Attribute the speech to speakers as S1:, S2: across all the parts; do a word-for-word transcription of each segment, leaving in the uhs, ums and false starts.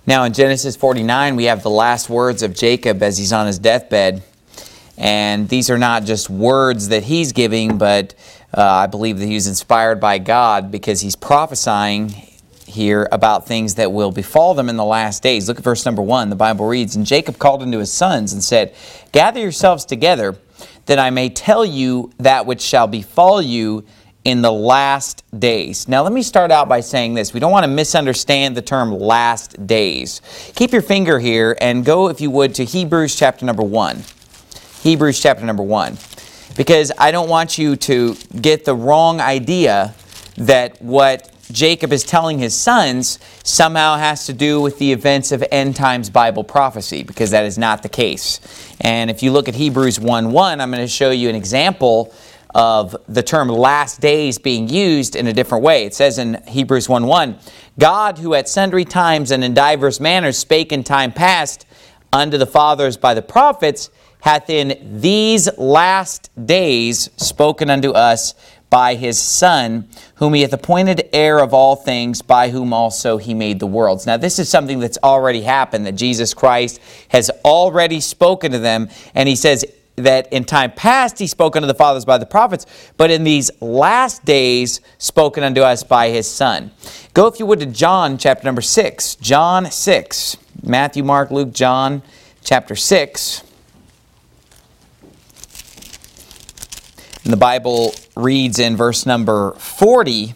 S1: Now in Genesis forty-nine, we have the last words of Jacob as he's on his deathbed. And these are not just words that he's giving, but uh, I believe that he was inspired by God because he's prophesying here about things that will befall them in the last days. Look at verse number one. The Bible reads, "And Jacob called unto his sons and said, Gather yourselves together, that I may tell you that which shall befall you in the last days." Now let me start out by saying this. We don't want to misunderstand the term last days. Keep your finger here and go, if you would, to Hebrews chapter number one. Hebrews chapter number one. Because I don't want you to get the wrong idea that what Jacob is telling his sons somehow has to do with the events of end times Bible prophecy, because that is not the case. And if you look at Hebrews one one, I'm going to show you an example of the term last days being used in a different way. It says in Hebrews one one, "God, who at sundry times and in divers manners spake in time past unto the fathers by the prophets, hath in these last days spoken unto us by his Son, whom he hath appointed heir of all things, by whom also he made the worlds." Now this is something that's already happened, that Jesus Christ has already spoken to them, and he says that in time past he spoke unto the fathers by the prophets, but in these last days spoken unto us by his Son. Go, if you would, to John chapter number six. John six. Matthew, Mark, Luke, John chapter six. And the Bible reads in verse number forty.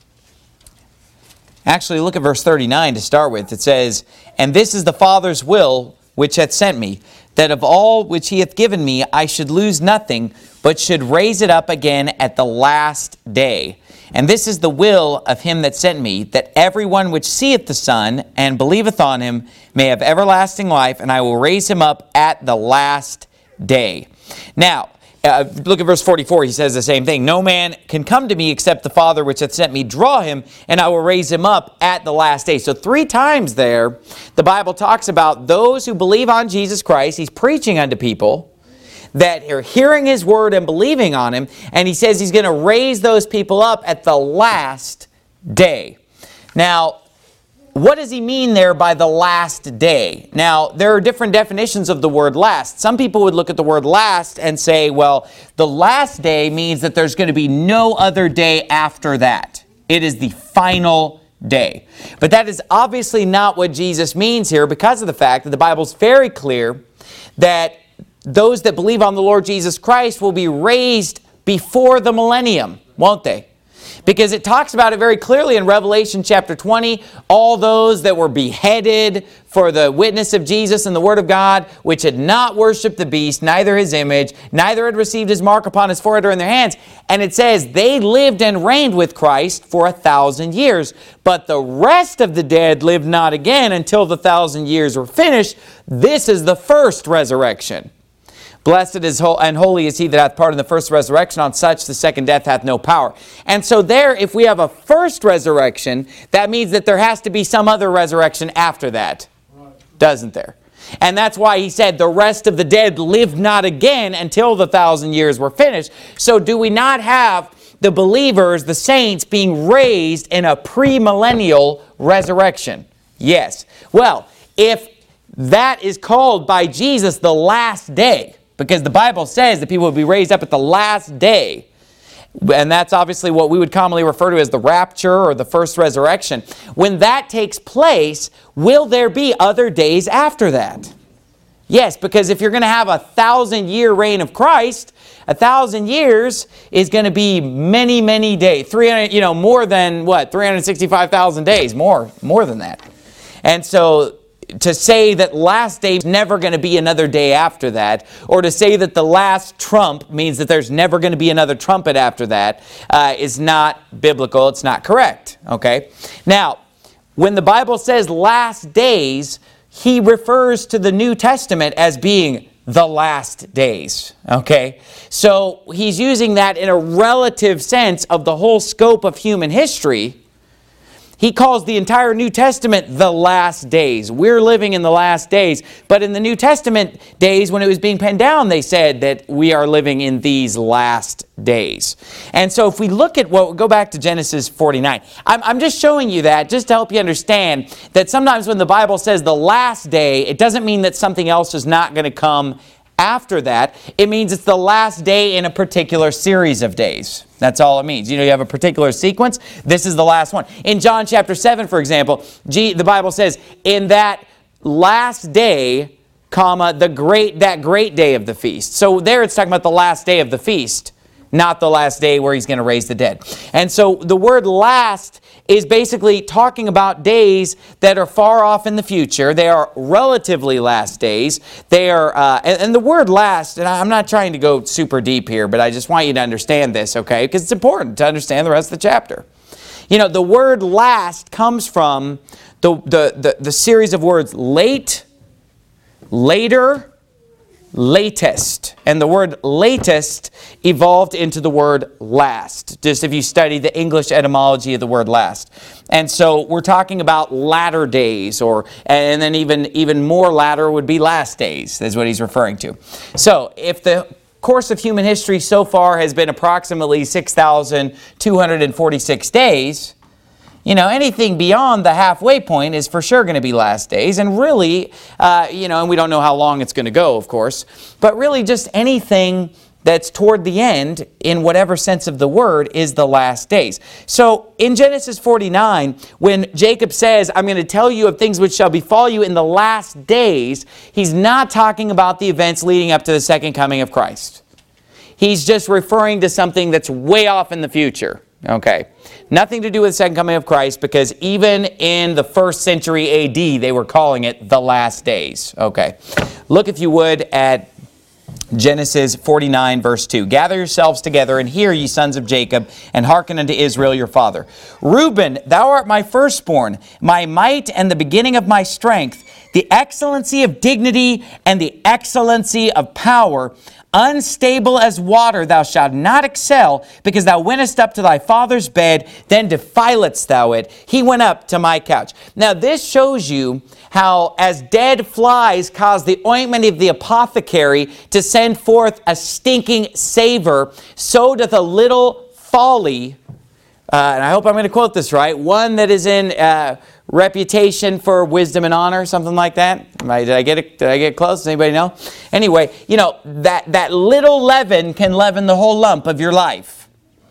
S1: Actually, look at verse thirty-nine to start with. It says, "And this is the Father's will which hath sent me, that of all which he hath given me I should lose nothing, but should raise it up again at the last day. And this is the will of him that sent me, that everyone which seeth the Son and believeth on him may have everlasting life, and I will raise him up at the last day." Now, Uh, look at verse forty-four. He says the same thing. "No man can come to me except the Father which hath sent me draw him, and I will raise him up at the last day." So three times there, the Bible talks about those who believe on Jesus Christ. He's preaching unto people that are hearing his word and believing on him. And he says he's going to raise those people up at the last day. Now, what does he mean there by the last day? Now, there are different definitions of the word last. Some people would look at the word last and say, well, the last day means that there's going to be no other day after that. It is the final day. But that is obviously not what Jesus means here, because of the fact that the Bible is very clear that those that believe on the Lord Jesus Christ will be raised before the millennium, won't they? Because it talks about it very clearly in Revelation chapter twenty, all those that were beheaded for the witness of Jesus and the Word of God, which had not worshipped the beast, neither his image, neither had received his mark upon his forehead or in their hands. And it says they lived and reigned with Christ for a thousand years. But the rest of the dead lived not again until the thousand years were finished. This is the first resurrection. "Blessed is ho- and holy is he that hath part in the first resurrection. On such the second death hath no power." And so there, if we have a first resurrection, that means that there has to be some other resurrection after that. Doesn't there? And that's why he said the rest of the dead lived not again until the thousand years were finished. So do we not have the believers, the saints, being raised in a premillennial resurrection? Yes. Well, if that is called by Jesus the last day, because the Bible says that people will be raised up at the last day, and that's obviously what we would commonly refer to as the rapture or the first resurrection. When that takes place, will there be other days after that? Yes, because if you're going to have a thousand year reign of Christ, a thousand years is going to be many, many days. three hundred, you know, more than what? three hundred sixty-five thousand days, more, more than that. And so to say that last day is never going to be another day after that, or to say that the last trump means that there's never going to be another trumpet after that, uh, is not biblical. It's not correct. Okay. Now, when the Bible says last days, he refers to the New Testament as being the last days. Okay. So he's using that in a relative sense of the whole scope of human history. He calls the entire New Testament the last days. We're living in the last days. But in the New Testament days, when it was being penned down, they said that we are living in these last days. And so if we look at what, go back to Genesis forty-nine. I'm, I'm just showing you that just to help you understand that sometimes when the Bible says the last day, it doesn't mean that something else is not going to come after that. It means it's the last day in a particular series of days. That's all it means. You know, you have a particular sequence. This is the last one. In John chapter seven, for example, G, the Bible says, in that last day, comma, the great, that great day of the feast. So there it's talking about the last day of the feast, not the last day where he's going to raise the dead. And so the word last is basically talking about days that are far off in the future. They are relatively last days. They are, uh, and, and the word last, and I'm not trying to go super deep here, but I just want you to understand this, okay? Because it's important to understand the rest of the chapter. You know, the word last comes from the, the, the, the series of words late, later, latest. And the word latest evolved into the word last, just if you study the English etymology of the word last. And so we're talking about latter days, or and then even, even more latter would be last days, is what he's referring to. So if the course of human history so far has been approximately six thousand two hundred forty-six days, you know, anything beyond the halfway point is for sure going to be last days. And really, uh, you know, and we don't know how long it's going to go, of course, but really just anything that's toward the end, in whatever sense of the word, is the last days. So in Genesis forty-nine, when Jacob says, I'm going to tell you of things which shall befall you in the last days, he's not talking about the events leading up to the second coming of Christ. He's just referring to something that's way off in the future. Okay. Nothing to do with the second coming of Christ, because even in the first century A D, they were calling it the last days. Okay. Look, if you would, at Genesis forty-nine, verse two. Gather yourselves together, and hear, ye sons of Jacob, and hearken unto Israel your father. Reuben, thou art my firstborn, my might and the beginning of my strength, the excellency of dignity and the excellency of power. Unstable as water thou shalt not excel, because thou wentest up to thy father's bed, then defiledst thou it. He went up to my couch. Now this shows you how, as dead flies cause the ointment of the apothecary to send forth a stinking savor, so doth a little folly, uh, and I hope I'm going to quote this right, one that is in uh, reputation for wisdom and honor, something like that. Did I get it? Did I get close? Does anybody know? Anyway, you know, that, that little leaven can leaven the whole lump of your life.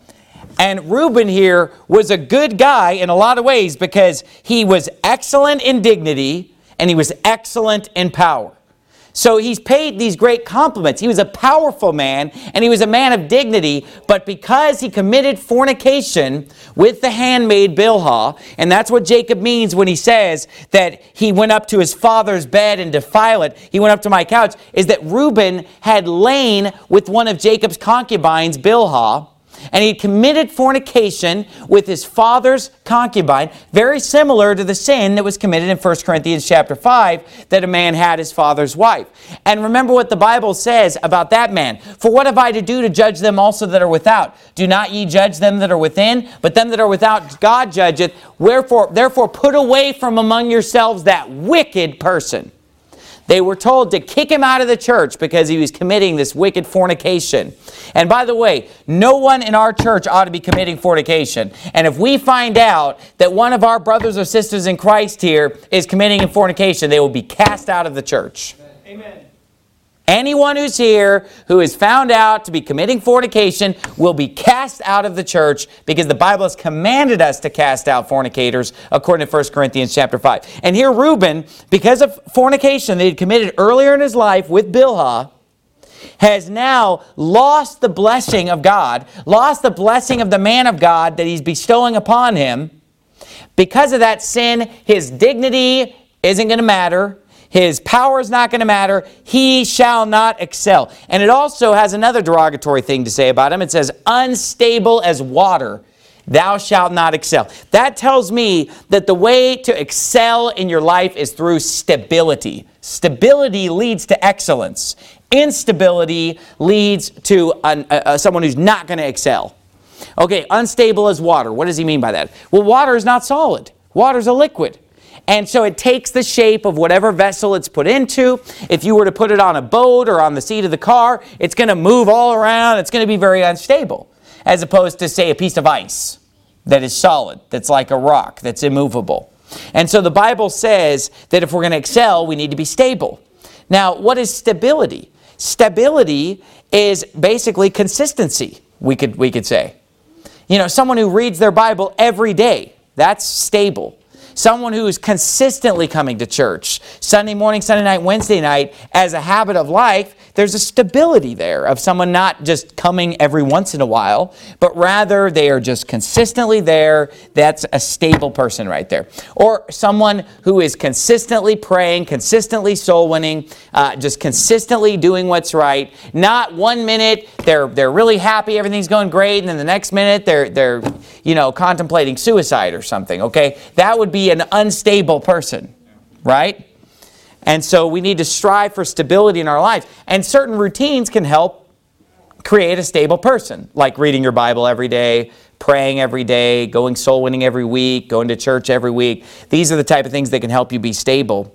S1: And Reuben here was a good guy in a lot of ways, because he was excellent in dignity and he was excellent in power. So he's paid these great compliments. He was a powerful man and he was a man of dignity, but because he committed fornication with the handmaid Bilhah, and that's what Jacob means when he says that he went up to his father's bed and defiled it, he went up to my couch, is that Reuben had lain with one of Jacob's concubines, Bilhah, and he committed fornication with his father's concubine, very similar to the sin that was committed in First Corinthians chapter five, that a man had his father's wife. And remember what the Bible says about that man. For what have I to do to judge them also that are without? Do not ye judge them that are within? But them that are without God judgeth. Wherefore, therefore put away from among yourselves that wicked person. They were told to kick him out of the church because he was committing this wicked fornication. And by the way, no one in our church ought to be committing fornication. And if we find out that one of our brothers or sisters in Christ here is committing fornication, they will be cast out of the church. Amen. Anyone who's here who is found out to be committing fornication will be cast out of the church, because the Bible has commanded us to cast out fornicators according to First Corinthians chapter five. And here Reuben, because of fornication that he had committed earlier in his life with Bilhah, has now lost the blessing of God, lost the blessing of the man of God that he's bestowing upon him. Because of that sin, his dignity isn't going to matter. His power is not going to matter. He shall not excel. And it also has another derogatory thing to say about him. It says, unstable as water, thou shalt not excel. That tells me that the way to excel in your life is through stability. Stability leads to excellence. Instability leads to an, uh, someone who's not going to excel. Okay, unstable as water. What does he mean by that? Well, water is not solid. Water's a liquid. And so it takes the shape of whatever vessel it's put into. If you were to put it on a boat or on the seat of the car, it's going to move all around. It's going to be very unstable, as opposed to, say, a piece of ice that is solid, that's like a rock, that's immovable. And so the Bible says that if we're going to excel, we need to be stable. Now, what is stability? Stability is basically consistency, we could, we could say. You know, someone who reads their Bible every day, that's stable. Someone who is consistently coming to church, Sunday morning, Sunday night, Wednesday night, as a habit of life, there's a stability there of someone not just coming every once in a while, but rather they are just consistently there. That's a stable person right there. Or someone who is consistently praying, consistently soul winning, uh, just consistently doing what's right. Not one minute they're they're really happy, everything's going great, and then the next minute they're they're you know contemplating suicide or something. Okay, that would be an unstable person, right? And so we need to strive for stability in our lives. And certain routines can help create a stable person, like reading your Bible every day, praying every day, going soul winning every week, going to church every week. These are the type of things that can help you be stable.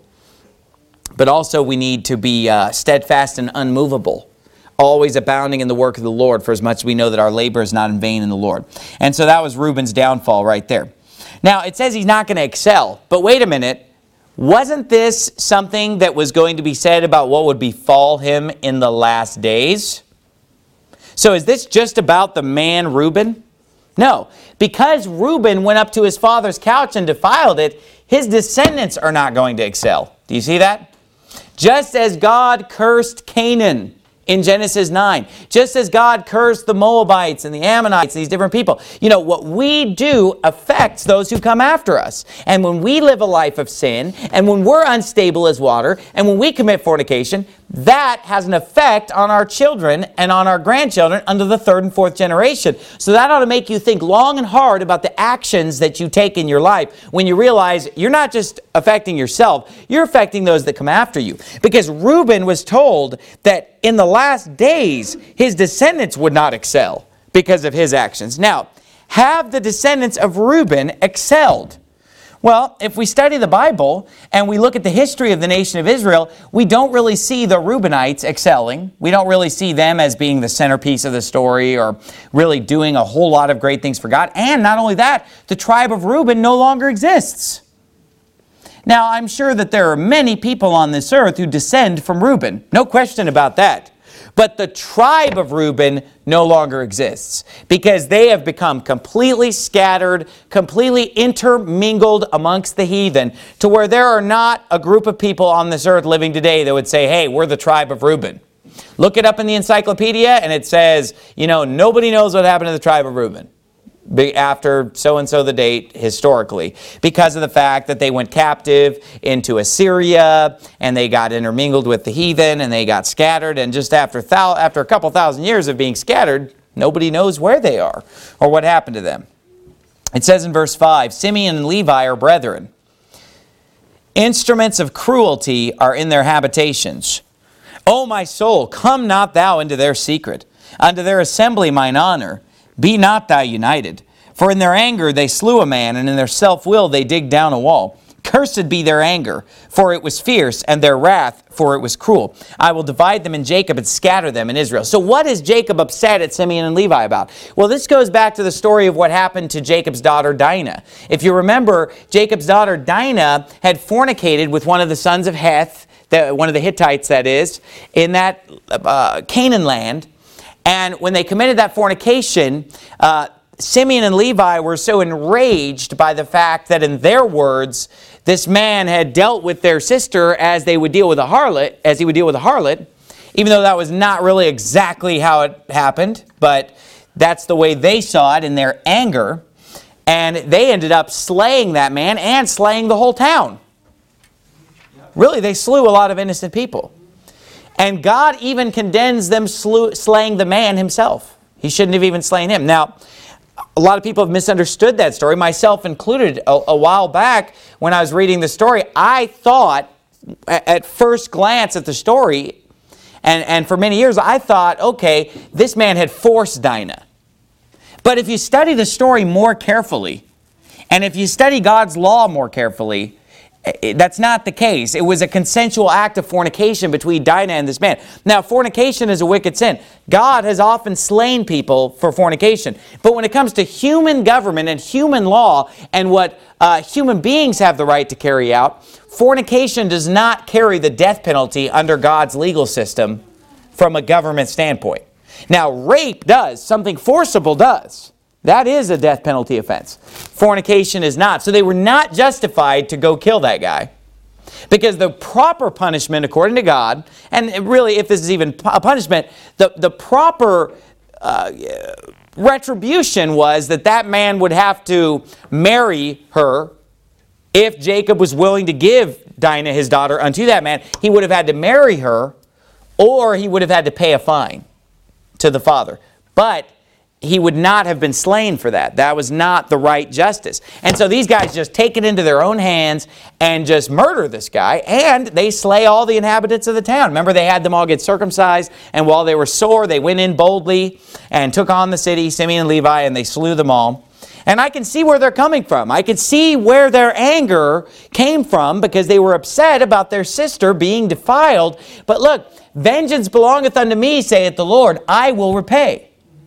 S1: But also we need to be uh, steadfast and unmovable, always abounding in the work of the Lord, for as much as we know that our labor is not in vain in the Lord. And so that was Reuben's downfall right there. Now, it says he's not going to excel, but wait a minute. Wasn't this something that was going to be said about what would befall him in the last days? So is this just about the man Reuben? No. Because Reuben went up to his father's couch and defiled it, his descendants are not going to excel. Do you see that? Just as God cursed Canaan in Genesis nine, just as God cursed the Moabites and the Ammonites, these different people. You know, what we do affects those who come after us. And when we live a life of sin, and when we're unstable as water, and when we commit fornication, that has an effect on our children and on our grandchildren under the third and fourth generation. So that ought to make you think long and hard about the actions that you take in your life when you realize you're not just affecting yourself, you're affecting those that come after you. Because Reuben was told that in the last days, his descendants would not excel because of his actions. Now, have the descendants of Reuben excelled? Well, if we study the Bible and we look at the history of the nation of Israel, we don't really see the Reubenites excelling. We don't really see them as being the centerpiece of the story or really doing a whole lot of great things for God. And not only that, the tribe of Reuben no longer exists. Now, I'm sure that there are many people on this earth who descend from Reuben. No question about that. But the tribe of Reuben no longer exists because they have become completely scattered, completely intermingled amongst the heathen, to where there are not a group of people on this earth living today that would say, hey, we're the tribe of Reuben. Look it up in the encyclopedia and it says, you know, nobody knows what happened to the tribe of Reuben after so-and-so the date historically, because of the fact that they went captive into Assyria and they got intermingled with the heathen and they got scattered, and just after thou- after a couple thousand years of being scattered, nobody knows where they are or what happened to them. It says in verse five, Simeon and Levi are brethren. Instruments of cruelty are in their habitations. O my soul, come not thou into their secret, unto their assembly mine honor. Be not thou united. For in their anger they slew a man, and in their self-will they digged down a wall. Cursed be their anger, for it was fierce, and their wrath, for it was cruel. I will divide them in Jacob and scatter them in Israel. So what is Jacob upset at Simeon and Levi about? Well, this goes back to the story of what happened to Jacob's daughter Dinah. If you remember, Jacob's daughter Dinah had fornicated with one of the sons of Heth, the, one of the Hittites that is, in that uh, Canaan land. And when they committed that fornication, uh, Simeon and Levi were so enraged by the fact that, in their words, this man had dealt with their sister as they would deal with a harlot, as he would deal with a harlot, even though that was not really exactly how it happened, but that's the way they saw it in their anger. And they ended up slaying that man and slaying the whole town. Really, they slew a lot of innocent people. And God even condemns them slew, slaying the man himself. He shouldn't have even slain him. Now, a lot of people have misunderstood that story, myself included. A, a while back, when I was reading the story, I thought, at first glance at the story, and, and for many years, I thought, okay, this man had forced Dinah. But if you study the story more carefully, And if you study God's law more carefully, that's not the case. It was a consensual act of fornication between Dinah and this man. Now, fornication is a wicked sin. God has often slain people for fornication. But when it comes to human government and human law and what uh, human beings have the right to carry out, fornication does not carry the death penalty under God's legal system from a government standpoint. Now, rape does. Something forcible does. That is a death penalty offense. Fornication is not. So they were not justified to go kill that guy. Because the proper punishment, according to God, and really if this is even a punishment, the, the proper uh, retribution was that that man would have to marry her. If Jacob was willing to give Dinah, his daughter, unto that man, he would have had to marry her, or he would have had to pay a fine to the father. But he would not have been slain for that. That was not the right justice. And so these guys just take it into their own hands and just murder this guy, and they slay all the inhabitants of the town. Remember, they had them all get circumcised, and while they were sore, they went in boldly and took on the city, Simeon and Levi, and they slew them all. And I can see where they're coming from. I can see where their anger came from because they were upset about their sister being defiled. But look, vengeance belongeth unto me, saith the Lord, I will repay.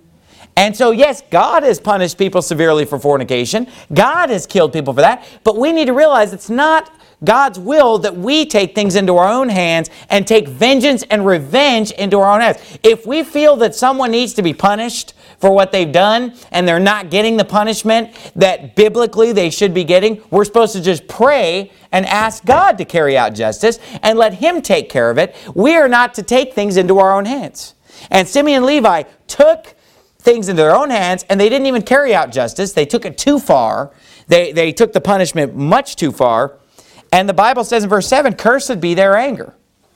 S1: And so, yes, God has punished people severely for fornication. God has killed people for that. But we need to realize it's not God's will that we take things into our own hands and take vengeance and revenge into our own hands. If we feel that someone needs to be punished for what they've done and they're not getting the punishment that biblically they should be getting, we're supposed to just pray and ask God to carry out justice and let Him take care of it. We are not to take things into our own hands. And Simeon and Levi took things into their own hands, and they didn't even carry out justice. They took it too far. They, they took the punishment much too far. And the Bible says in verse seven, cursed be their anger,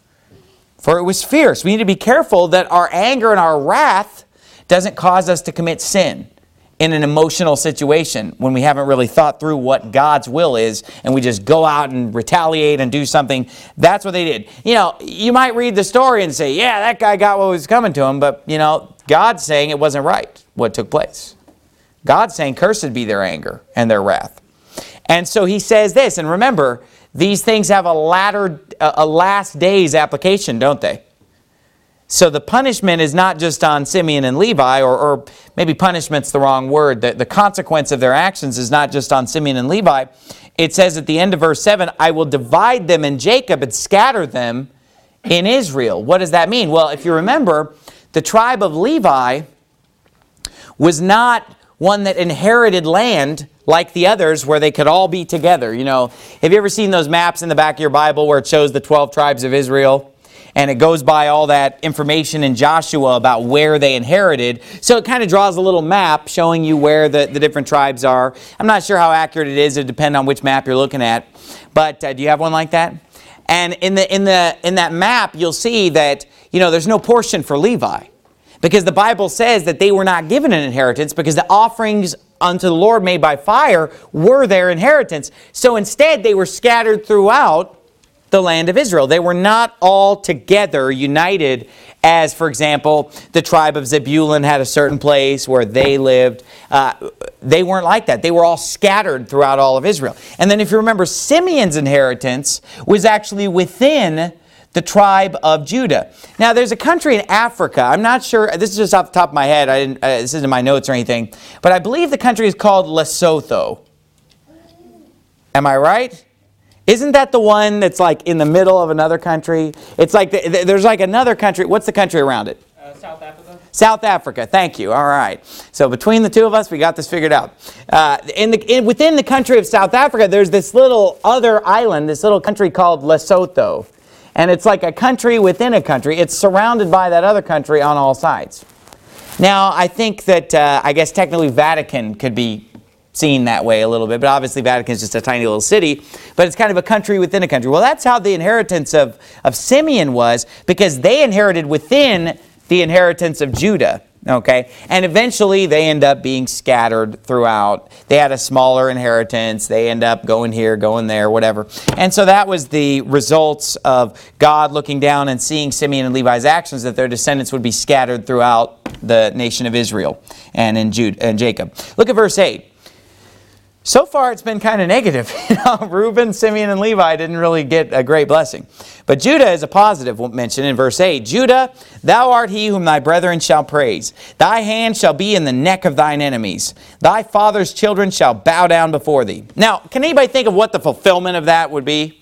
S1: for it was fierce. We need to be careful that our anger and our wrath doesn't cause us to commit sin in an emotional situation when we haven't really thought through what God's will is, and we just go out and retaliate and do something. That's what they did. You know, you might read the story and say, yeah, that guy got what was coming to him, but, you know, God's saying it wasn't right what took place. God's saying, cursed be their anger and their wrath. And so he says this, and remember, these things have a latter, a last days application, don't they? So the punishment is not just on Simeon and Levi, or, or maybe punishment's the wrong word. The, the consequence of their actions is not just on Simeon and Levi. It says at the end of verse seven, I will divide them in Jacob and scatter them in Israel. What does that mean? Well, if you remember, the tribe of Levi was not one that inherited land like the others where they could all be together. You know, have you ever seen those maps in the back of your Bible where it shows the twelve tribes of Israel? And it goes by all that information in Joshua about where they inherited. So it kind of draws a little map showing you where the, the different tribes are. I'm not sure how accurate it is. It depends on which map you're looking at. But uh, do you have one like that? And in the in the in that map, you'll see that, you know, there's no portion for Levi. Because the Bible says that they were not given an inheritance because the offerings unto the Lord made by fire were their inheritance. So instead, they were scattered throughout the land of Israel. They were not all together united as, for example, the tribe of Zebulun had a certain place where they lived. Uh, they weren't like that. They were all scattered throughout all of Israel. And then if you remember, Simeon's inheritance was actually within the tribe of Judah. Now, there's a country in Africa. I'm not sure. This is just off the top of my head. I didn't, uh, this isn't in my notes or anything. But I believe the country is called Lesotho. Am I right? Isn't that the one that's like in the middle of another country? It's like the, the, there's like another country. What's the country around it?
S2: Uh, South Africa.
S1: South Africa. Thank you. All right. So between the two of us, we got this figured out. Uh, in the in, within the country of South Africa, there's this little other island, this little country called Lesotho. And it's like a country within a country. It's surrounded by that other country on all sides. Now, I think that, uh, I guess technically Vatican could be seen that way a little bit, but obviously Vatican is just a tiny little city, but it's kind of a country within a country. Well, that's how the inheritance of, of Simeon was, because they inherited within the inheritance of Judah. Okay, and eventually they end up being scattered throughout. They had a smaller inheritance. They end up going here, going there, whatever. And so that was the results of God looking down and seeing Simeon and Levi's actions, that their descendants would be scattered throughout the nation of Israel and in Jude and Jacob. Look at verse eight. So far, it's been kind of negative. You know, Reuben, Simeon, and Levi didn't really get a great blessing. But Judah is a positive mention in verse eight. Judah, thou art he whom thy brethren shall praise. Thy hand shall be in the neck of thine enemies. Thy father's children shall bow down before thee. Now, can anybody think of what the fulfillment of that would be?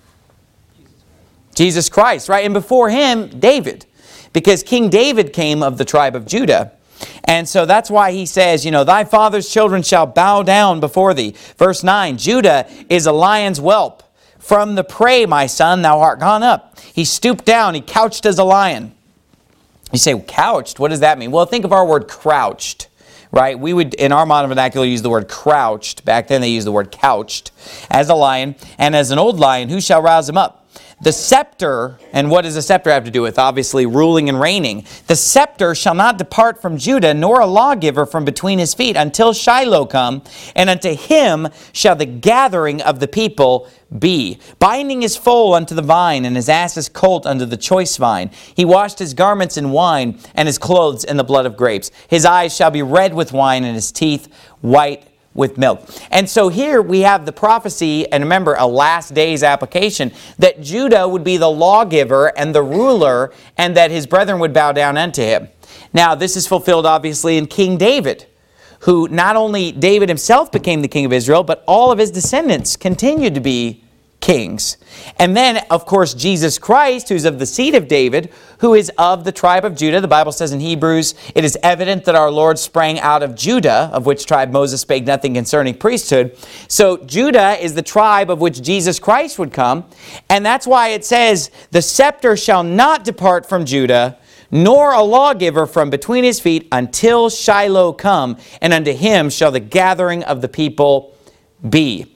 S1: Jesus Christ, right? And before him, David. Because King David came of the tribe of Judah. And so that's why he says, you know, thy father's children shall bow down before thee. Verse nine, Judah is a lion's whelp. From the prey, my son, thou art gone up. He stooped down, he couched as a lion. You say, couched? What does that mean? Well, think of our word crouched, right? We would, in our modern vernacular, use the word crouched. Back then they used the word couched. As a lion, and as an old lion, who shall rouse him up? The scepter, and what does a scepter have to do with? Obviously, ruling and reigning. The scepter shall not depart from Judah, nor a lawgiver from between his feet, until Shiloh come, and unto him shall the gathering of the people be. Binding his foal unto the vine, and his ass's colt unto the choice vine. He washed his garments in wine, and his clothes in the blood of grapes. His eyes shall be red with wine, and his teeth white with milk. And so here we have the prophecy, and remember, a last days application, that Judah would be the lawgiver and the ruler, and that his brethren would bow down unto him. Now, this is fulfilled obviously in King David, who not only David himself became the king of Israel, but all of his descendants continued to be kings. And then, of course, Jesus Christ, who's of the seed of David, who is of the tribe of Judah. The Bible says in Hebrews, it is evident that our Lord sprang out of Judah, of which tribe Moses spake nothing concerning priesthood. So Judah is the tribe of which Jesus Christ would come. And that's why it says, the scepter shall not depart from Judah, nor a lawgiver from between his feet, until Shiloh come, and unto him shall the gathering of the people be.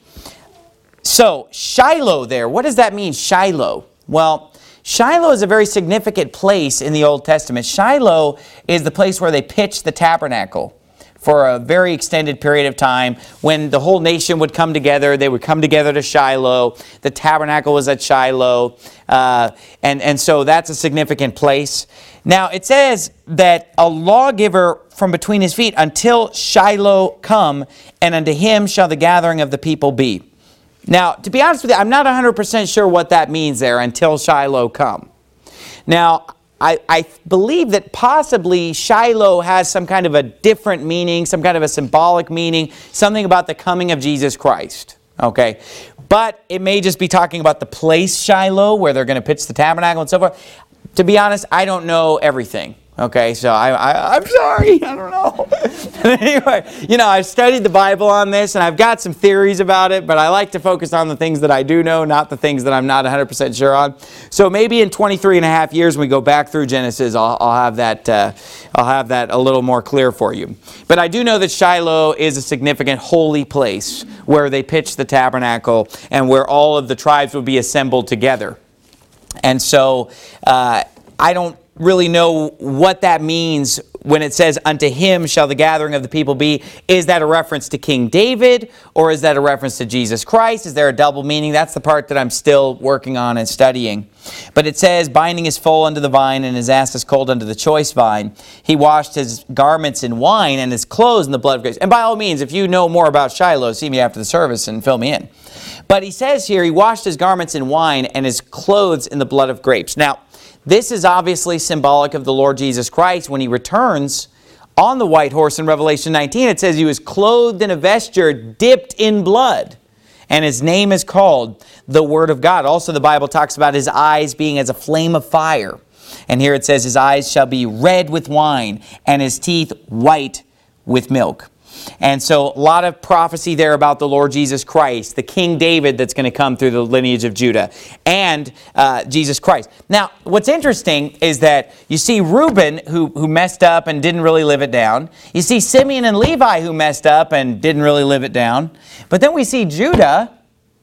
S1: So, Shiloh there, what does that mean, Shiloh? Well, Shiloh is a very significant place in the Old Testament. Shiloh is the place where they pitched the tabernacle for a very extended period of time. When the whole nation would come together, they would come together to Shiloh. The tabernacle was at Shiloh. Uh, and, and so that's a significant place. Now, it says that a lawgiver from between his feet, until Shiloh come, and unto him shall the gathering of the people be. Now, to be honest with you, I'm not one hundred percent sure what that means there, until Shiloh come. Now, I, I believe that possibly Shiloh has some kind of a different meaning, some kind of a symbolic meaning, something about the coming of Jesus Christ. Okay? But it may just be talking about the place Shiloh, where they're going to pitch the tabernacle and so forth. To be honest, I don't know everything. Okay, so I, I, I'm sorry, I don't know. Anyway, you know, I've studied the Bible on this, and I've got some theories about it, but I like to focus on the things that I do know, not the things that I'm not one hundred percent sure on. So maybe in twenty-three and a half years, when we go back through Genesis, I'll, I'll have that uh, I'll have that a little more clear for you. But I do know that Shiloh is a significant holy place where they pitched the tabernacle and where all of the tribes would be assembled together. And so uh, I don't really know what that means when it says, unto him shall the gathering of the people be. Is that a reference to King David, or is that a reference to Jesus Christ? Is there a double meaning? That's the part that I'm still working on and studying. But it says, binding his foal unto the vine, and his ass is cold unto the choice vine. He washed his garments in wine, and his clothes in the blood of grapes. And by all means, if you know more about Shiloh, see me after the service and fill me in. But he says here, he washed his garments in wine, and his clothes in the blood of grapes. Now, this is obviously symbolic of the Lord Jesus Christ when he returns on the white horse in Revelation nineteen. It says he was clothed in a vesture dipped in blood, and his name is called the Word of God. Also, the Bible talks about his eyes being as a flame of fire. And here it says his eyes shall be red with wine, and his teeth white with milk. And so a lot of prophecy there about the Lord Jesus Christ, the King David that's going to come through the lineage of Judah, and uh, Jesus Christ. Now, what's interesting is that you see Reuben, who, who messed up and didn't really live it down. You see Simeon and Levi, who messed up and didn't really live it down. But then we see Judah,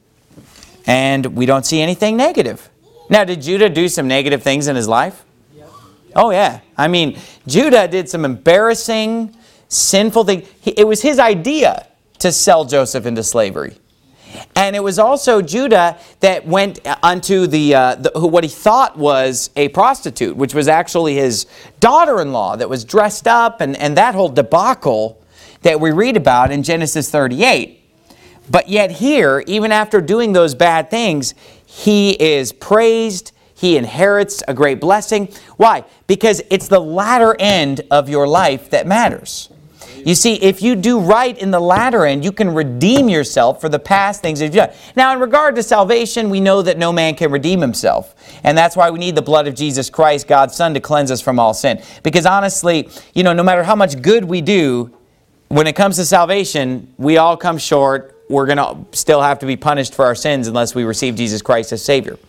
S1: and we don't see anything negative. Now, did Judah do some negative things in his life? Yep. Oh, yeah. I mean, Judah did some embarrassing, sinful thing. It was his idea to sell Joseph into slavery. And it was also Judah that went unto the, uh, the what he thought was a prostitute, which was actually his daughter-in-law that was dressed up, and, and that whole debacle that we read about in Genesis thirty-eight. But yet here, even after doing those bad things, he is praised. He inherits a great blessing. Why? Because it's the latter end of your life that matters. You see, if you do right in the latter end, you can redeem yourself for the past things that you've done. Now, in regard to salvation, we know that no man can redeem himself. And that's why we need the blood of Jesus Christ, God's Son, to cleanse us from all sin. Because honestly, you know, no matter how much good we do, when it comes to salvation, we all come short. We're going to still have to be punished for our sins unless we receive Jesus Christ as Savior.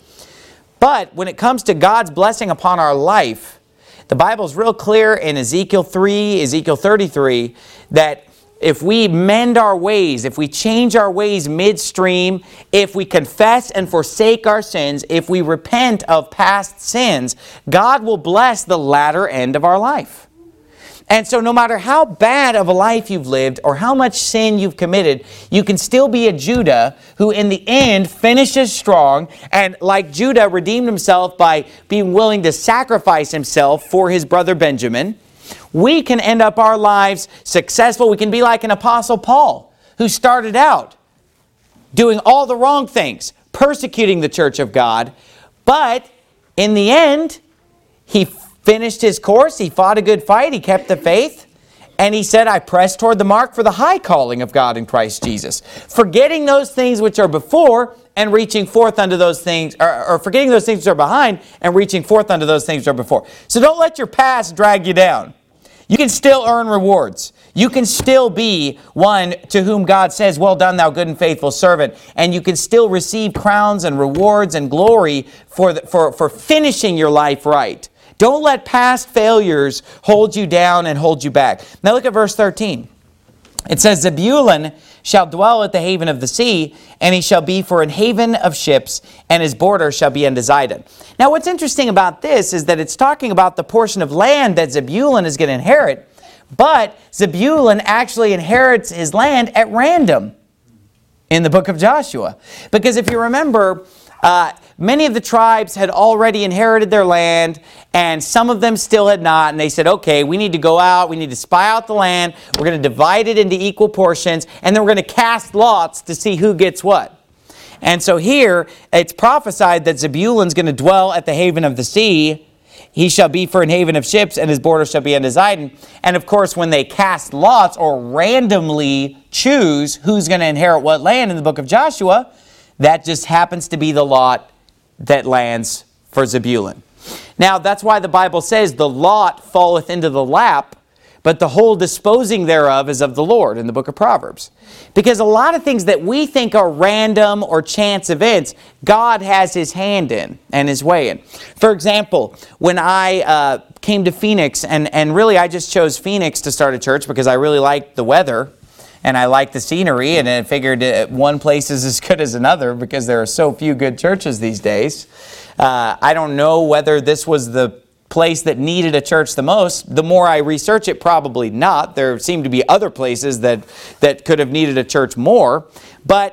S1: But when it comes to God's blessing upon our life, the Bible's real clear in Ezekiel three, Ezekiel thirty-three, that if we mend our ways, if we change our ways midstream, if we confess and forsake our sins, if we repent of past sins, God will bless the latter end of our life. And so no matter how bad of a life you've lived or how much sin you've committed, you can still be a Judah who in the end finishes strong, and like Judah redeemed himself by being willing to sacrifice himself for his brother Benjamin, we can end up our lives successful. We can be like an Apostle Paul who started out doing all the wrong things, persecuting the church of God, but in the end, he finished his course, he fought a good fight, he kept the faith, and he said, I press toward the mark for the high calling of God in Christ Jesus. Forgetting those things which are before and reaching forth unto those things, or, or forgetting those things which are behind and reaching forth unto those things which are before. So don't let your past drag you down. You can still earn rewards. You can still be one to whom God says, well done, thou good and faithful servant. And you can still receive crowns and rewards and glory for, the, for, for finishing your life right. Don't let past failures hold you down and hold you back. Now look at verse thirteen. It says, Zebulun shall dwell at the haven of the sea, and he shall be for an haven of ships, and his border shall be unto Zidon. Now what's interesting about this is that it's talking about the portion of land that Zebulun is going to inherit, but Zebulun actually inherits his land at random in the book of Joshua. Because if you remember, uh, many of the tribes had already inherited their land, and some of them still had not. And they said, okay, we need to go out. We need to spy out the land. We're going to divide it into equal portions. And then we're going to cast lots to see who gets what. And so here, it's prophesied that Zebulun's going to dwell at the haven of the sea. He shall be for an haven of ships, and his border shall be unto Zidon. And of course, when they cast lots or randomly choose who's going to inherit what land in the book of Joshua, that just happens to be the lot that lands for Zebulun. Now, that's why the Bible says the lot falleth into the lap, but the whole disposing thereof is of the Lord in the book of Proverbs. Because a lot of things that we think are random or chance events, God has his hand in and his way in. For example, when I uh, came to Phoenix, and, and really I just chose Phoenix to start a church because I really liked the weather. And I like the scenery, and I figured one place is as good as another because there are so few good churches these days. Uh, I don't know whether this was the place that needed a church the most. The more I research it, probably not. There seem to be other places that, that could have needed a church more. But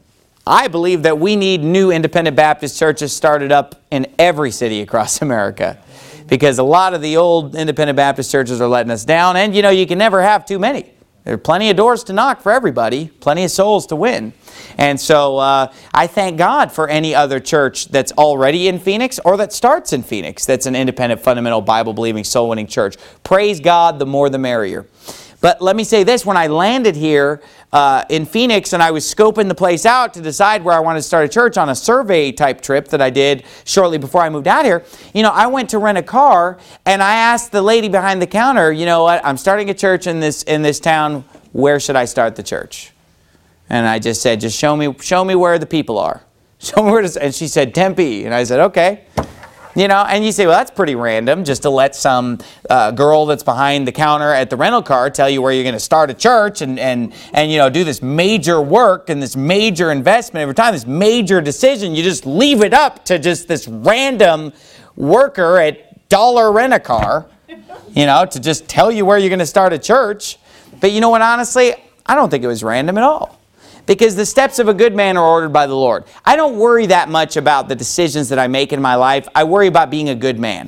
S1: I believe that we need new independent Baptist churches started up in every city across America. Because a lot of the old independent Baptist churches are letting us down. And, you know, you can never have too many. There are plenty of doors to knock for everybody, plenty of souls to win. And so uh, I thank God for any other church that's already in Phoenix or that starts in Phoenix that's an independent, fundamental, Bible-believing, soul-winning church. Praise God, the more the merrier. But let me say this, when I landed here uh, in Phoenix and I was scoping the place out to decide where I wanted to start a church on a survey type trip that I did shortly before I moved out here, you know, I went to rent a car and I asked the lady behind the counter, you know what, I'm starting a church in this in this town, where should I start the church? And I just said, just show me, show me where the people are. Show me where to, and she said, Tempe. And I said, okay. You know, and you say, well, that's pretty random, just to let some uh, girl that's behind the counter at the rental car tell you where you're going to start a church and, and, and, you know, do this major work and this major investment every time, this major decision. You just leave it up to just this random worker at Dollar Rent-A-Car, you know, to just tell you where you're going to start a church. But you know what, honestly, I don't think it was random at all. Because the steps of a good man are ordered by the Lord. I don't worry that much about the decisions that I make in my life. I worry about being a good man.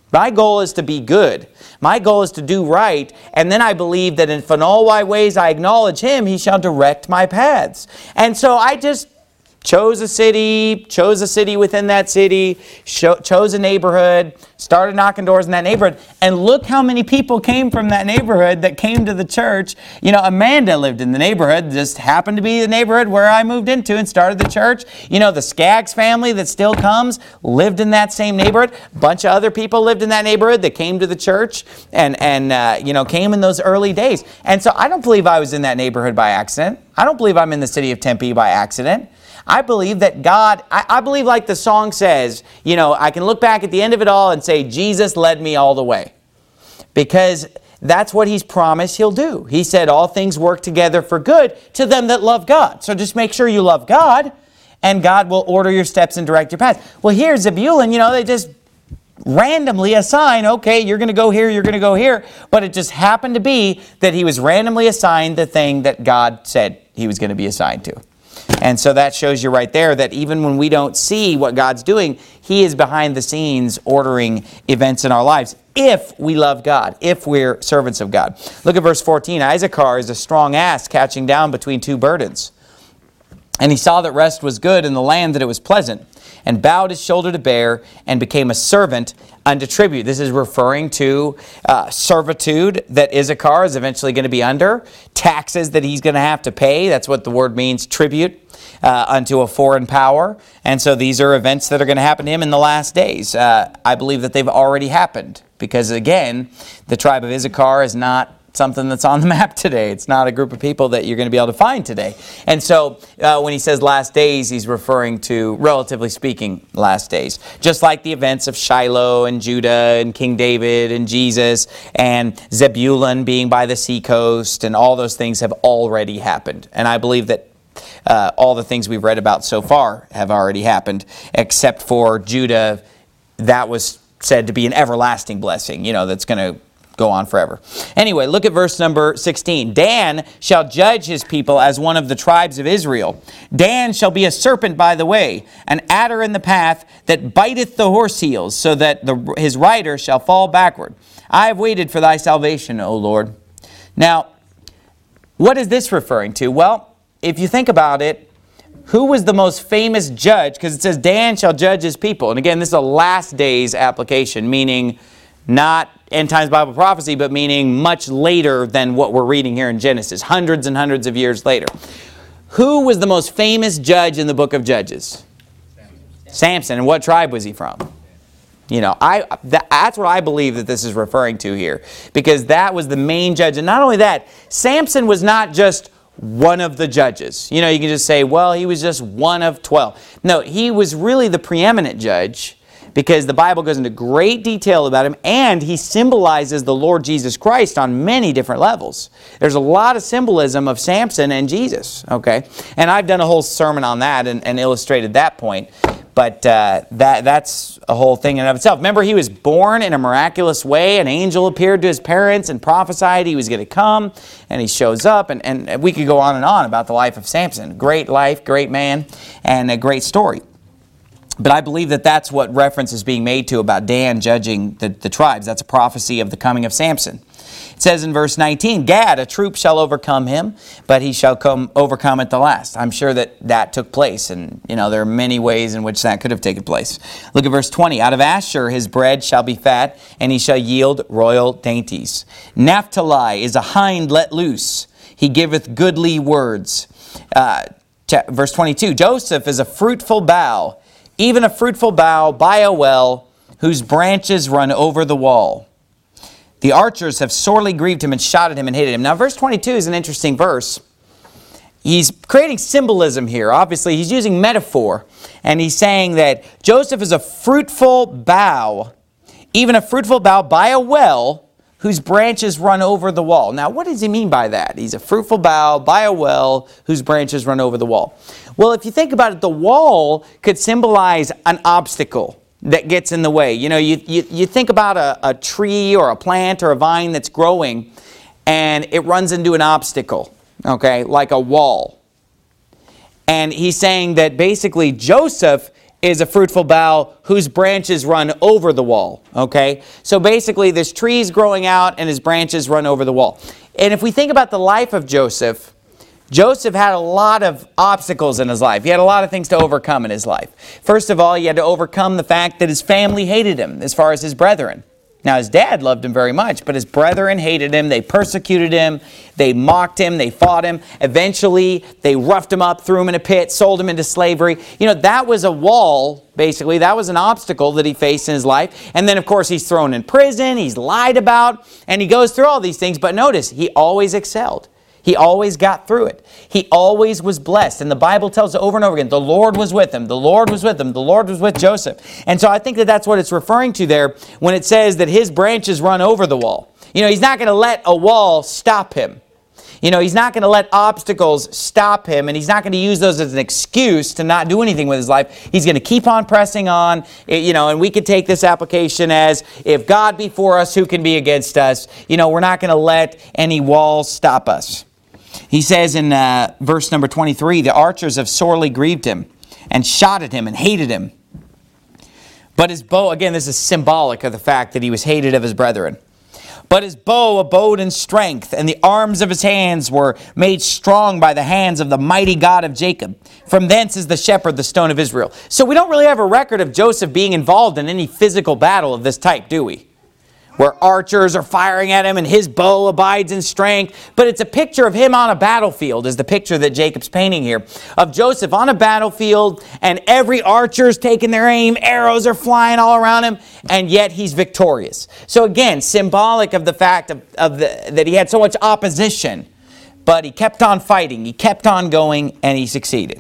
S1: My goal is to be good. My goal is to do right. And then I believe that if in all my ways I acknowledge Him, He shall direct my paths. And so I just chose a city, chose a city within that city, cho- chose a neighborhood, started knocking doors in that neighborhood, and look how many people came from that neighborhood that came to the church. You know, Amanda lived in the neighborhood, just happened to be the neighborhood where I moved into and started the church. You know, the Skaggs family that still comes lived in that same neighborhood. A bunch of other people lived in that neighborhood that came to the church and, and uh, you know, came in those early days. And so I don't believe I was in that neighborhood by accident. I don't believe I'm in the city of Tempe by accident. I believe that God, I, I believe like the song says, you know, I can look back at the end of it all and say, Jesus led me all the way. Because that's what He's promised He'll do. He said all things work together for good to them that love God. So just make sure you love God, and God will order your steps and direct your path. Well, here's Zebulun, you know, they just randomly assign, okay, you're going to go here, you're going to go here. But it just happened to be that he was randomly assigned the thing that God said he was going to be assigned to. And so that shows you right there that even when we don't see what God's doing, He is behind the scenes ordering events in our lives if we love God, if we're servants of God. Look at verse fourteen. Issachar is a strong ass catching down between two burdens. And he saw that rest was good in the land, that it was pleasant, and bowed his shoulder to bear, and became a servant unto tribute. This is referring to uh, servitude that Issachar is eventually going to be under, taxes that he's going to have to pay. That's what the word means, tribute, uh, unto a foreign power. And so these are events that are going to happen to him in the last days. Uh, I believe that they've already happened because, again, the tribe of Issachar is not something that's on the map today. It's not a group of people that you're going to be able to find today. And so uh, when he says last days, he's referring to, relatively speaking, last days. Just like the events of Shiloh and Judah and King David and Jesus and Zebulun being by the seacoast, and all those things have already happened. And I believe that uh, all the things we've read about so far have already happened, except for Judah. That was said to be an everlasting blessing, you know, that's going to go on forever. Anyway, look at verse number sixteen. Dan shall judge his people as one of the tribes of Israel. Dan shall be a serpent by the way, an adder in the path that biteth the horse heels, so that the, his rider shall fall backward. I have waited for thy salvation, O Lord. Now, what is this referring to? Well, if you think about it, who was the most famous judge? Because it says Dan shall judge his people. And again, this is a last days application, meaning not end times Bible prophecy, but meaning much later than what we're reading here in Genesis, hundreds and hundreds of years later. Who was the most famous judge in the book of Judges? Samson. Samson. And what tribe was he from? You know, I that, that's what I believe that this is referring to here, because that was the main judge. And not only that, Samson was not just one of the judges. You know, you can just say, well, he was just one of twelve. No, he was really the preeminent judge, because the Bible goes into great detail about him, and he symbolizes the Lord Jesus Christ on many different levels. There's a lot of symbolism of Samson and Jesus, okay? And I've done a whole sermon on that and, and illustrated that point, but uh, that that's a whole thing in and of itself. Remember, he was born in a miraculous way. An angel appeared to his parents and prophesied he was going to come, and he shows up, and, and we could go on and on about the life of Samson. Great life, great man, and a great story. But I believe that that's what reference is being made to about Dan judging the, the tribes. That's a prophecy of the coming of Samson. It says in verse nineteen, Gad, a troop shall overcome him, but he shall come overcome at the last. I'm sure that that took place, and you know there are many ways in which that could have taken place. Look at verse twenty. Out of Asher his bread shall be fat, and he shall yield royal dainties. Naphtali is a hind let loose. He giveth goodly words. Uh, verse twenty-two, Joseph is a fruitful bough, even a fruitful bough by a well, whose branches run over the wall. The archers have sorely grieved him and shot at him and hated him. Now, verse twenty-two is an interesting verse. He's creating symbolism here. Obviously, he's using metaphor. And he's saying that Joseph is a fruitful bough, even a fruitful bough by a well, whose branches run over the wall. Now, what does he mean by that? He's a fruitful bough by a well, whose branches run over the wall. Well, if you think about it, the wall could symbolize an obstacle that gets in the way. You know, you, you, you think about a, a tree or a plant or a vine that's growing, and it runs into an obstacle, okay, like a wall. And he's saying that basically Joseph is a fruitful bough whose branches run over the wall. Okay? So basically, there's trees growing out and his branches run over the wall. And if we think about the life of Joseph, Joseph had a lot of obstacles in his life. He had a lot of things to overcome in his life. First of all, he had to overcome the fact that his family hated him as far as his brethren. Now, his dad loved him very much, but his brethren hated him. They persecuted him. They mocked him. They fought him. Eventually, they roughed him up, threw him in a pit, sold him into slavery. You know, that was a wall, basically. That was an obstacle that he faced in his life. And then, of course, he's thrown in prison. He's lied about. And he goes through all these things. But notice, he always excelled. He always got through it. He always was blessed. And the Bible tells us over and over again, the Lord was with him. The Lord was with him. The Lord was with Joseph. And so I think that that's what it's referring to there when it says that his branches run over the wall. You know, he's not going to let a wall stop him. You know, he's not going to let obstacles stop him, and he's not going to use those as an excuse to not do anything with his life. He's going to keep on pressing on, you know, and we could take this application as, if God be for us, who can be against us? You know, we're not going to let any walls stop us. He says in uh, verse number twenty-three, the archers have sorely grieved him and shot at him and hated him. But his bow, again, this is symbolic of the fact that he was hated of his brethren. But his bow abode in strength, and the arms of his hands were made strong by the hands of the mighty God of Jacob. From thence is the shepherd, the stone of Israel. So we don't really have a record of Joseph being involved in any physical battle of this type, do we? Where archers are firing at him and his bow abides in strength. But it's a picture of him on a battlefield, is the picture that Jacob's painting here. Of Joseph on a battlefield, and every archer's taking their aim, arrows are flying all around him, and yet he's victorious. So again, symbolic of the fact of, of the, that he had so much opposition, but he kept on fighting, he kept on going, and he succeeded.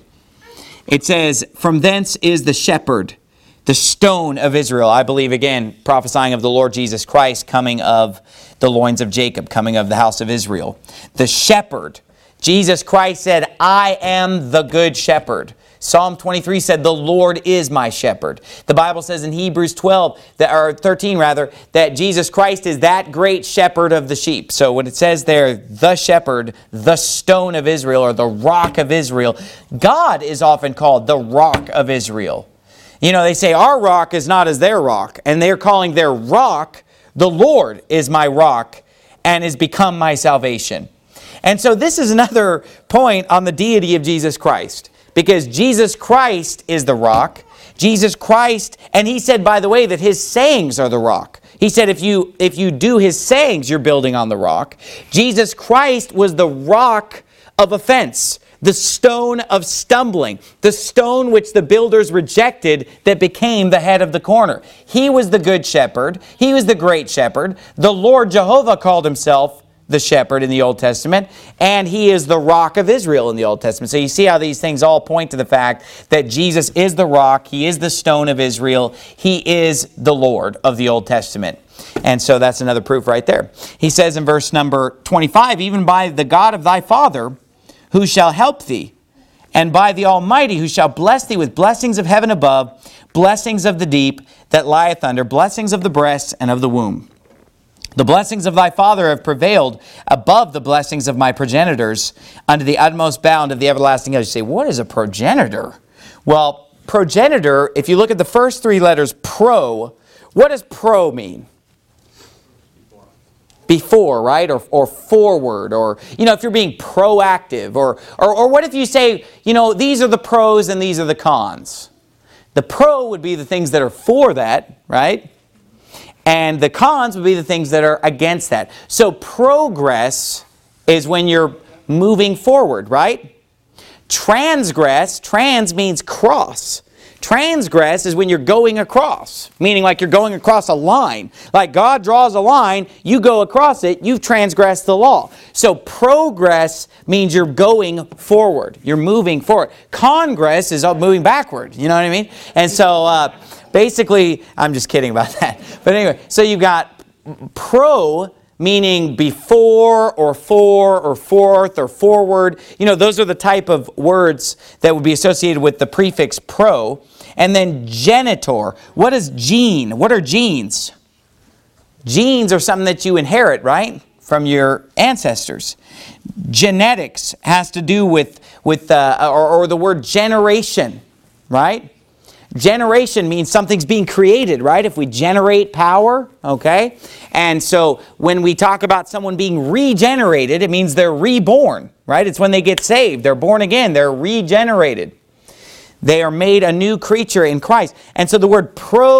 S1: It says, from thence is the shepherd, the stone of Israel. I believe, again, prophesying of the Lord Jesus Christ coming of the loins of Jacob, coming of the house of Israel. The shepherd. Jesus Christ said, I am the good shepherd. Psalm twenty-three said, the Lord is my shepherd. The Bible says in Hebrews twelve, that, or thirteen rather, that Jesus Christ is that great shepherd of the sheep. So when it says there, the shepherd, the stone of Israel, or the rock of Israel, God is often called the rock of Israel. You know, they say our rock is not as their rock, and they're calling their rock, the Lord is my rock and has become my salvation. And so this is another point on the deity of Jesus Christ, because Jesus Christ is the rock. Jesus Christ, and he said, by the way, that his sayings are the rock. He said if you, if you do his sayings, you're building on the rock. Jesus Christ was the rock of offense. The stone of stumbling, the stone which the builders rejected that became the head of the corner. He was the good shepherd. He was the great shepherd. The Lord Jehovah called himself the shepherd in the Old Testament, and he is the rock of Israel in the Old Testament. So you see how these things all point to the fact that Jesus is the rock. He is the stone of Israel. He is the Lord of the Old Testament. And so that's another proof right there. He says in verse number twenty-five, even by the God of thy father, who shall help thee, and by the Almighty, who shall bless thee with blessings of heaven above, blessings of the deep that lieth under, blessings of the breast and of the womb. The blessings of thy father have prevailed above the blessings of my progenitors unto the utmost bound of the everlasting hills. You say, what is a progenitor? Well, progenitor, if you look at the first three letters, pro, what does pro mean? Before, right? Or, or forward, or, you know, if you're being proactive, or, or, or what if you say, you know, these are the pros and these are the cons? The pro would be the things that are for that, right? And the cons would be the things that are against that. So progress is when you're moving forward, right? Transgress, trans means cross. Transgress is when you're going across, meaning like you're going across a line. Like God draws a line, you go across it, you've transgressed the law. So progress means you're going forward. You're moving forward. Congress is moving backward. You know what I mean? And so uh, basically, I'm just kidding about that. But anyway, so you've got pro, meaning before or for or forth or forward. You know, those are the type of words that would be associated with the prefix pro. And then genitor. What is gene? What are genes? Genes are something that you inherit, right? From your ancestors. Genetics has to do with, with uh, or, or the word generation, right? Generation means something's being created, right? If we generate power, okay? And so when we talk about someone being regenerated, it means they're reborn, right? It's when they get saved. They're born again. They're regenerated. They are made a new creature in Christ. And so the word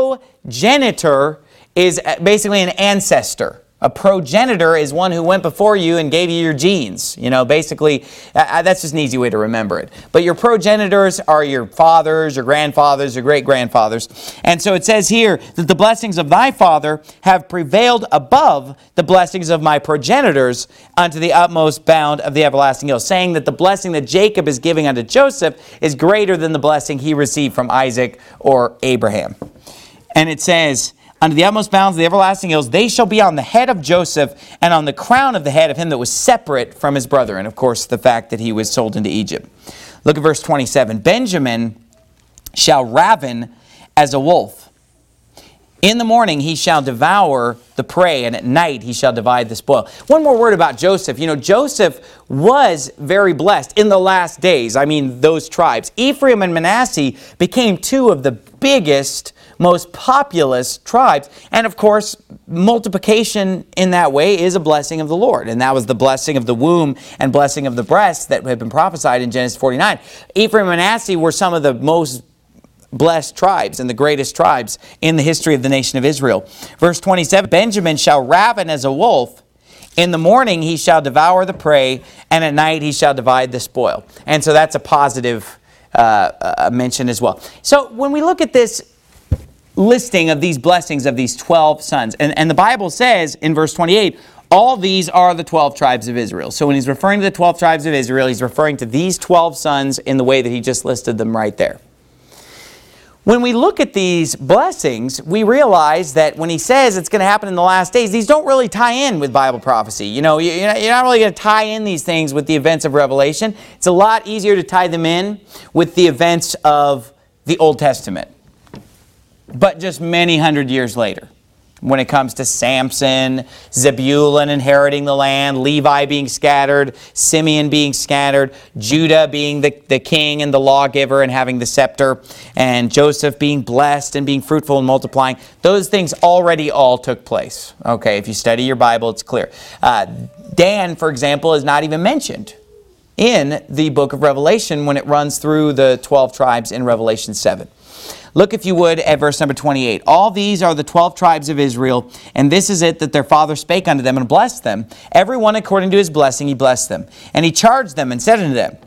S1: progenitor is basically an ancestor. A progenitor is one who went before you and gave you your genes. You know, basically, uh, that's just an easy way to remember it. But your progenitors are your fathers, your grandfathers, your great-grandfathers. And so it says here that the blessings of thy father have prevailed above the blessings of my progenitors unto the utmost bound of the everlasting hill, saying that the blessing that Jacob is giving unto Joseph is greater than the blessing he received from Isaac or Abraham. And it says, unto the utmost bounds of the everlasting hills, they shall be on the head of Joseph and on the crown of the head of him that was separate from his brother. And of course, the fact that he was sold into Egypt. Look at verse twenty-seven. Benjamin shall raven as a wolf. In the morning he shall devour the prey, and at night he shall divide the spoil. One more word about Joseph. You know, Joseph was very blessed in the last days. I mean, those tribes. Ephraim and Manasseh became two of the biggest, most populous tribes. And of course, multiplication in that way is a blessing of the Lord. And that was the blessing of the womb and blessing of the breast that had been prophesied in Genesis forty-nine. Ephraim and Manasseh were some of the most blessed tribes and the greatest tribes in the history of the nation of Israel. Verse twenty-seven, Benjamin shall raven as a wolf. In the morning he shall devour the prey, and at night he shall divide the spoil. And so that's a positive uh, uh, mention as well. So when we look at this listing of these blessings of these twelve sons, and, and the Bible says in verse twenty-eight, all these are the twelve tribes of Israel. So when he's referring to the twelve tribes of Israel, he's referring to these twelve sons in the way that he just listed them right there. When we look at these blessings, we realize that when he says it's going to happen in the last days, these don't really tie in with Bible prophecy. You know, you're not really going to tie in these things with the events of Revelation. It's a lot easier to tie them in with the events of the Old Testament, but just many hundred years later. When it comes to Samson, Zebulun inheriting the land, Levi being scattered, Simeon being scattered, Judah being the, the king and the lawgiver and having the scepter, and Joseph being blessed and being fruitful and multiplying. Those things already all took place. Okay, if you study your Bible, it's clear. Uh, Dan, for example, is not even mentioned in the book of Revelation when it runs through the twelve tribes in Revelation seven. Look, if you would, at verse number twenty-eight. All these are the twelve tribes of Israel, and this is it that their father spake unto them and blessed them. Every one according to his blessing he blessed them. And he charged them and said unto them,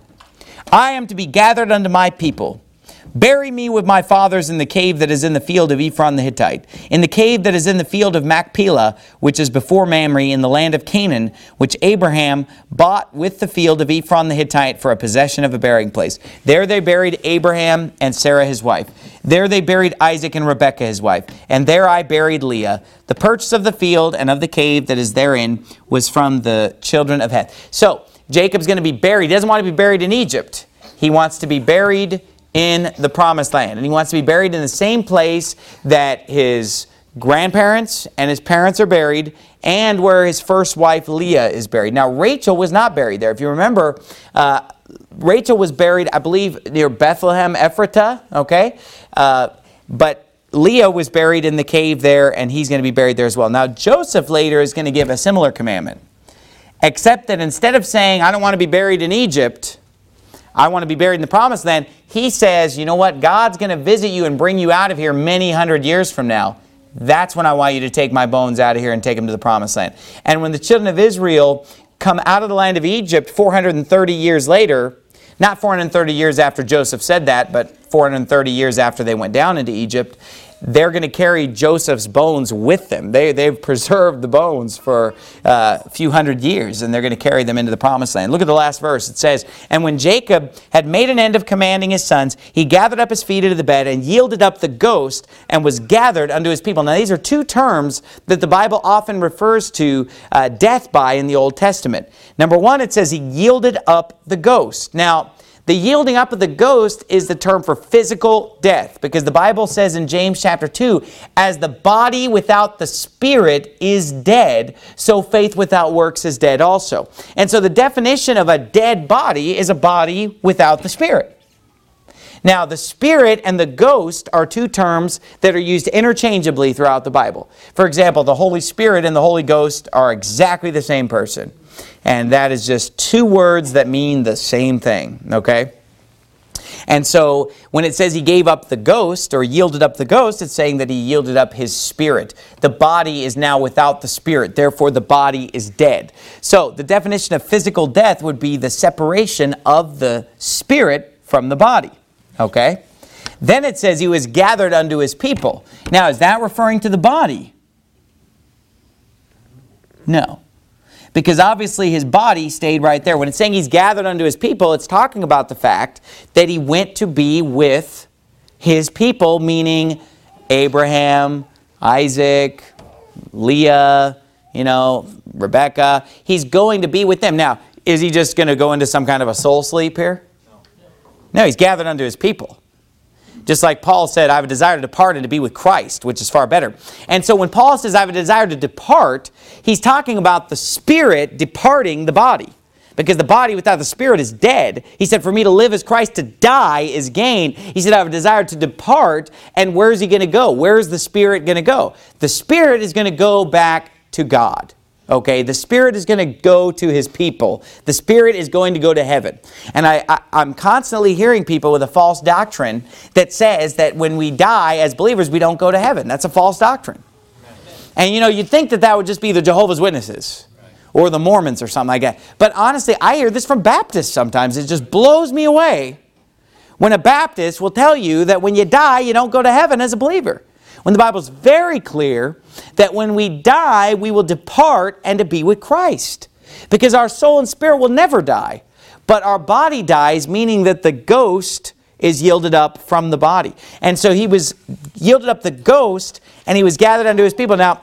S1: I am to be gathered unto my people. Bury me with my fathers in the cave that is in the field of Ephron the Hittite, in the cave that is in the field of Machpelah, which is before Mamre, in the land of Canaan, which Abraham bought with the field of Ephron the Hittite for a possession of a burying place. There they buried Abraham and Sarah his wife. There they buried Isaac and Rebekah his wife. And there I buried Leah. The purchase of the field and of the cave that is therein was from the children of Heth. So Jacob's going to be buried. He doesn't want to be buried in Egypt. He wants to be buried in the promised land. And he wants to be buried in the same place that his grandparents and his parents are buried, and where his first wife Leah is buried. Now Rachel was not buried there. If you remember, uh, Rachel was buried, I believe, near Bethlehem, Ephratah, okay? Uh, but Leah was buried in the cave there, and he's going to be buried there as well. Now Joseph later is going to give a similar commandment, except that instead of saying, I don't want to be buried in Egypt, I want to be buried in the promised land, he says, you know what, God's going to visit you and bring you out of here many hundred years from now. That's when I want you to take my bones out of here and take them to the promised land. And when the children of Israel come out of the land of Egypt four hundred thirty years later, not four hundred thirty years after Joseph said that, but four hundred thirty years after they went down into Egypt, they're going to carry Joseph's bones with them. They, they've preserved the bones for uh, a few hundred years, and they're going to carry them into the promised land. Look at the last verse. It says, And when Jacob had made an end of commanding his sons, he gathered up his feet into the bed and yielded up the ghost and was gathered unto his people. Now these are two terms that the Bible often refers to uh, death by in the Old Testament. Number one, it says he yielded up the ghost. Now, the yielding up of the ghost is the term for physical death, because the Bible says in James chapter two, as the body without the spirit is dead, so faith without works is dead also. And so the definition of a dead body is a body without the spirit. Now, the Spirit and the ghost are two terms that are used interchangeably throughout the Bible. For example, the Holy Spirit and the Holy Ghost are exactly the same person. And that is just two words that mean the same thing, okay? And so, when it says he gave up the ghost, or yielded up the ghost, it's saying that he yielded up his spirit. The body is now without the spirit, therefore the body is dead. So, the definition of physical death would be the separation of the spirit from the body. Okay? Then it says he was gathered unto his people. Now, is that referring to the body? No. Because obviously his body stayed right there. When it's saying he's gathered unto his people, it's talking about the fact that he went to be with his people, meaning Abraham, Isaac, Leah, you know, Rebecca. He's going to be with them. Now, is he just going to go into some kind of a soul sleep here? No, he's gathered unto his people. Just like Paul said, I have a desire to depart and to be with Christ, which is far better. And so when Paul says, I have a desire to depart, he's talking about the spirit departing the body. Because the body without the spirit is dead. He said, for me to live is Christ, to die is gain. He said, I have a desire to depart, and where is he going to go? Where is the spirit going to go? The spirit is going to go back to God. Okay, the Spirit is going to go to His people. The Spirit is going to go to heaven. And I, I, I'm constantly hearing people with a false doctrine that says that when we die as believers, we don't go to heaven. That's a false doctrine. And you know, you'd think that that would just be the Jehovah's Witnesses or the Mormons or something like that. But honestly, I hear this from Baptists sometimes. It just blows me away when a Baptist will tell you that when you die, you don't go to heaven as a believer. When the Bible is very clear that when we die, we will depart and to be with Christ. Because our soul and spirit will never die. But our body dies, meaning that the ghost is yielded up from the body. And so he was yielded up the ghost, and he was gathered unto his people. Now,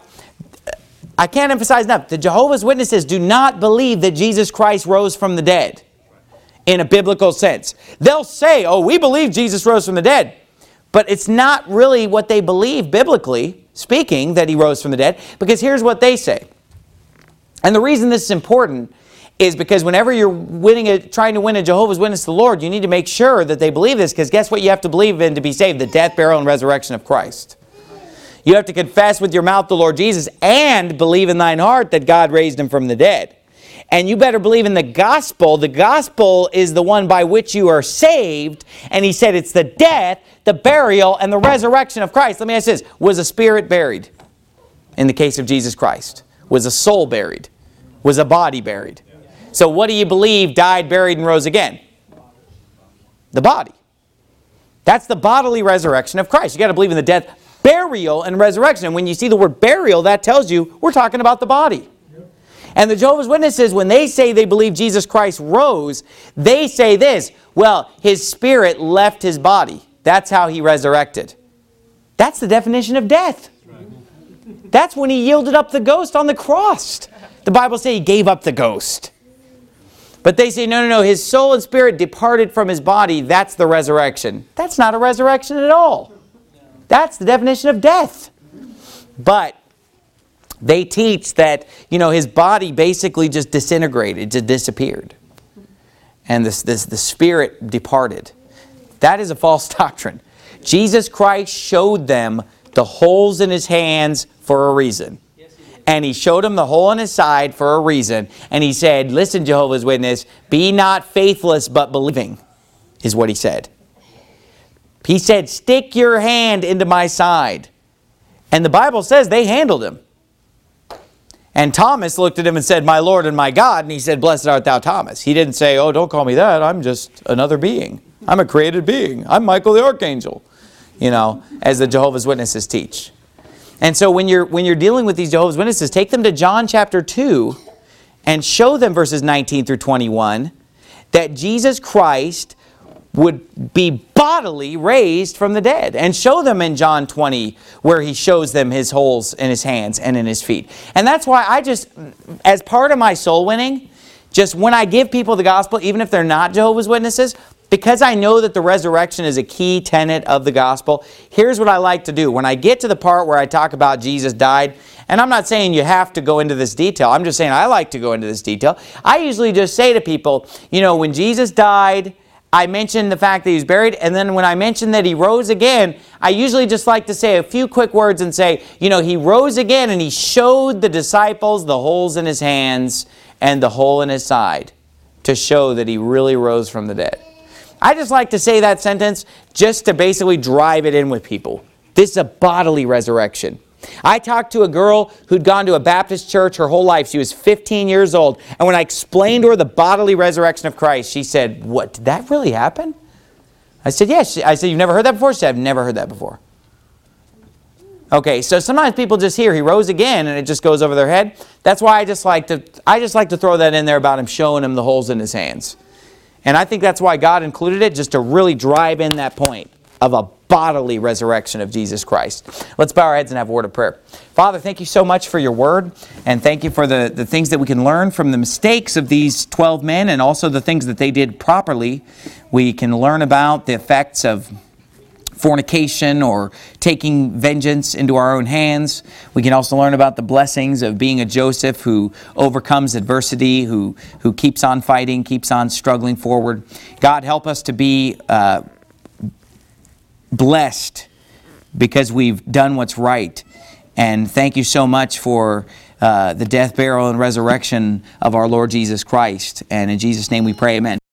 S1: I can't emphasize enough, the Jehovah's Witnesses do not believe that Jesus Christ rose from the dead in a biblical sense. They'll say, oh, we believe Jesus rose from the dead. But it's not really what they believe, biblically speaking, that he rose from the dead. Because here's what they say. And the reason this is important is because whenever you're winning a, trying to win a Jehovah's Witness to the Lord, you need to make sure that they believe this. Because guess what you have to believe in to be saved? The death, burial, and resurrection of Christ. You have to confess with your mouth the Lord Jesus and believe in thine heart that God raised him from the dead. And you better believe in the gospel. The gospel is the one by which you are saved. And he said it's the death, the burial, and the resurrection of Christ. Let me ask this. Was a spirit buried in the case of Jesus Christ? Was a soul buried? Was a body buried? So what do you believe died, buried, and rose again? The body. That's the bodily resurrection of Christ. You got to believe in the death, burial, and resurrection. And when you see the word burial, that tells you we're talking about the body. And the Jehovah's Witnesses, when they say they believe Jesus Christ rose, they say this, well, his spirit left his body. That's how he resurrected. That's the definition of death. That's when he yielded up the ghost on the cross. The Bible says he gave up the ghost. But they say, no, no, no, his soul and spirit departed from his body. That's the resurrection. That's not a resurrection at all. That's the definition of death. But they teach that, you know, his body basically just disintegrated, just disappeared. And this, this, the spirit departed. That is a false doctrine. Jesus Christ showed them the holes in his hands for a reason. And he showed them the hole in his side for a reason. And he said, listen, Jehovah's Witness, be not faithless but believing, is what he said. He said, stick your hand into my side. And the Bible says they handled him. And Thomas looked at him and said, my Lord and my God. And he said, blessed art thou, Thomas. He didn't say, oh, don't call me that. I'm just another being. I'm a created being. I'm Michael the Archangel. You know, as the Jehovah's Witnesses teach. And so when you're, when you're dealing with these Jehovah's Witnesses, take them to John chapter two and show them verses nineteen through twenty-one that Jesus Christ would be bodily raised from the dead. And show them in John twenty where he shows them his holes in his hands and in his feet. And that's why I just, as part of my soul winning, just when I give people the gospel, even if they're not Jehovah's Witnesses, because I know that the resurrection is a key tenet of the gospel, here's what I like to do. When I get to the part where I talk about Jesus died, and I'm not saying you have to go into this detail. I'm just saying I like to go into this detail. I usually just say to people, you know, when Jesus died, I mention the fact that he was buried, and then when I mention that he rose again, I usually just like to say a few quick words and say, you know, he rose again and he showed the disciples the holes in his hands and the hole in his side to show that he really rose from the dead. I just like to say that sentence just to basically drive it in with people. This is a bodily resurrection. I talked to a girl who'd gone to a Baptist church her whole life. She was fifteen years old. And when I explained to her the bodily resurrection of Christ, she said, what, did that really happen? I said, yes. I said, you've never heard that before? She said, I've never heard that before. Okay, so sometimes people just hear he rose again and it just goes over their head. That's why I just like to, I just like to throw that in there about him showing him the holes in his hands. And I think that's why God included it, just to really drive in that point of a bodily resurrection of Jesus Christ. Let's bow our heads and have a word of prayer. Father, thank you so much for your word, and thank you for the, the things that we can learn from the mistakes of these twelve men and also the things that they did properly. We can learn about the effects of fornication or taking vengeance into our own hands. We can also learn about the blessings of being a Joseph who overcomes adversity, who, who keeps on fighting, keeps on struggling forward. God, help us to be uh, blessed because we've done what's right. And thank you so much for uh, the death, burial, and resurrection of our Lord Jesus Christ. And in Jesus' name we pray, amen.